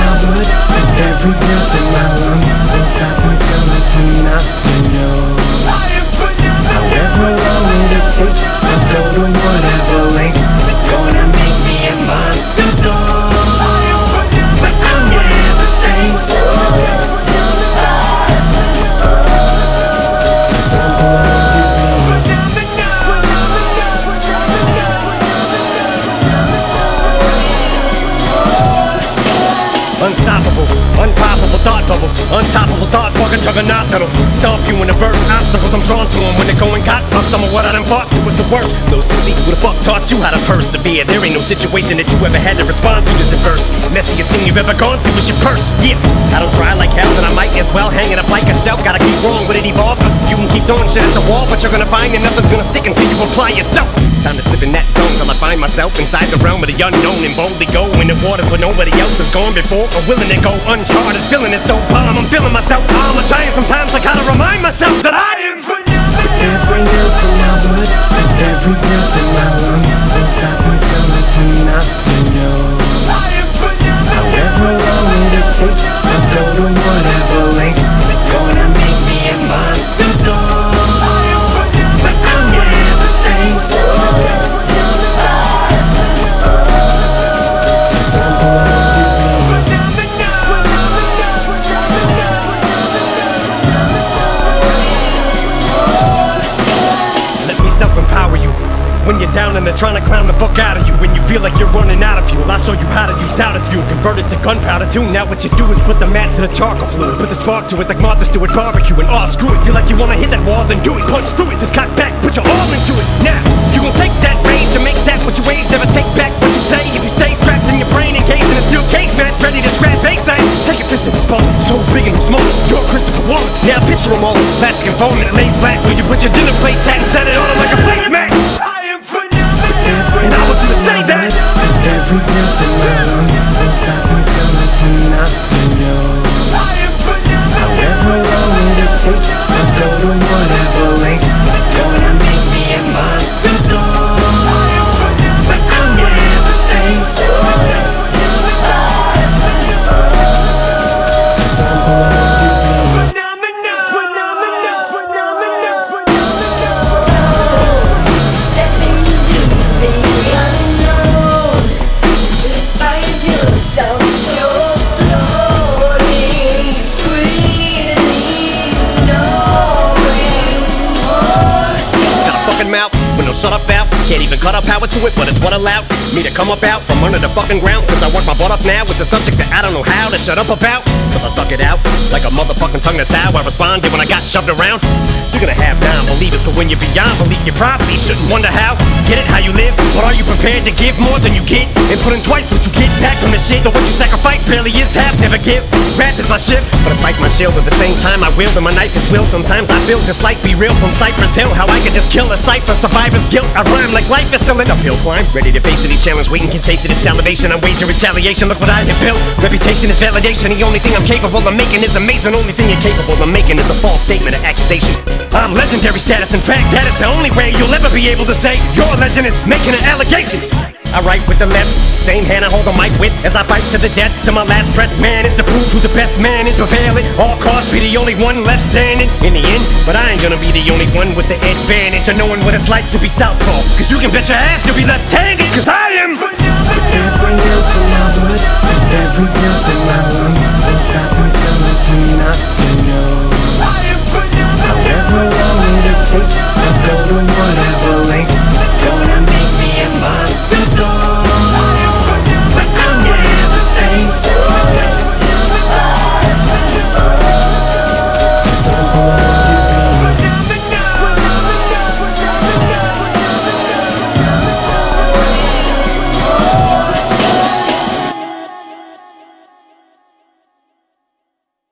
my blood, with every breath in my lungs. Won't stop until I'm phenomenal. However long it takes, I'll go to whatever lengths. It's gonna make me a monster though, but I'm never sane. 'Cause I'm born to be unstoppable, unpoppable thought bubbles, untoppable thoughts, fucking juggernaut that'll stomp you in the verse. Obstacles I'm drawn to them when they're going got off. Some of what I done fought was the worst. No sissy, who the fuck taught you how to persevere? There ain't no situation that you ever had to respond to that's adverse. Messiest thing you've ever gone through is your purse. Yeah, I don't try like hell, then I might as well hang it up like a shell. Gotta keep wrong with it evolve, cause you can keep throwing shit at the wall, but you're gonna find that nothing's gonna stick until you apply yourself. Time to slip in that zone till I find myself inside the realm of the unknown and boldly go in the waters where nobody else has gone before, or willing to go uncharted. Feeling it so bomb, I'm feeling myself. I'm a giant sometimes, I gotta remind myself that I am phenomenal. with every ounce of my blood, with every breath in my lungs. Won't stop until I'm phenomenal. However long it takes, I'll go to whatever lengths. It's gonna make me a monster though, but I'm never sane. 'Cause I'm born to be self-empower you when you're down and they're trying to clown the fuck out of you. When you feel like you're running out of fuel, I show you how to use doubt as fuel. Convert it to gunpowder too. Now what you do is put the match to the charcoal fluid, put the spark to it like Martha Stewart barbecue, and screw it. Feel like you wanna hit that wall, then do it. Punch through it, just cock back, put your all into it. Now you gon' take that range and make that what you age. Never take back what you say. If you stay strapped in your brain, engaged in a steel cage match, ready to scrap face. Take your fist in the spot, so who's big and who's smallest. You're Christopher Wallace. Now picture them all as plastic and foam that lays flat where you put your dinner plates at and set it on like a placemat. And I want you to say that. With every breath in my lungs, won't stop until I'm phenomenal. However long it takes, I'll go to whatever lengths. It's gonna make me a monster though, but I'm never sane. 'Cause I'm born to be mouth with no shut up valve. Can't even cut up power to it, but it's what allowed me to come up out from under the fucking ground. Cause I work my butt off now. It's a subject that I don't know how to shut up about, cause I stuck it out like a motherfucking tongue that's how I responded when I got shoved around. You're gonna have non-believers, but when you're beyond belief, you probably shouldn't wonder how. Get it how you live, but are you prepared to give more than you get? And put in twice what you get back from the shit. Though what you sacrifice barely is half, never give. Rap is my shift, but it's like my shield. At the same time I wield and my knife is will. Sometimes I feel just like Be Real from Cypress Hill. How I could just kill a cipher, survivor's guilt. I rhyme like life is still an uphill climb. Ready to face any challenge, waiting can taste it. It's salivation, I'm waging retaliation. Look what I have built. Reputation is validation. The only thing I'm capable of making is amazing. Only thing you're capable of making is a false statement or accusation. I'm legendary status. In fact, that is the only way you'll ever be able to say your legend is making an allegation. I write with the left, same hand I hold the mic with as I fight to the death, to my last breath. Man is to prove who the best man is. Prevail at all costs, be the only one left standing in the end. But I ain't gonna be the only one with the advantage of knowing what it's like to be southpaw. Cause you can bet your ass you'll be left-handed. Cause I am with every ounce of my blood, with every breath in my lungs. Won't stop until I'm phenomenal. However long it takes, I'll go to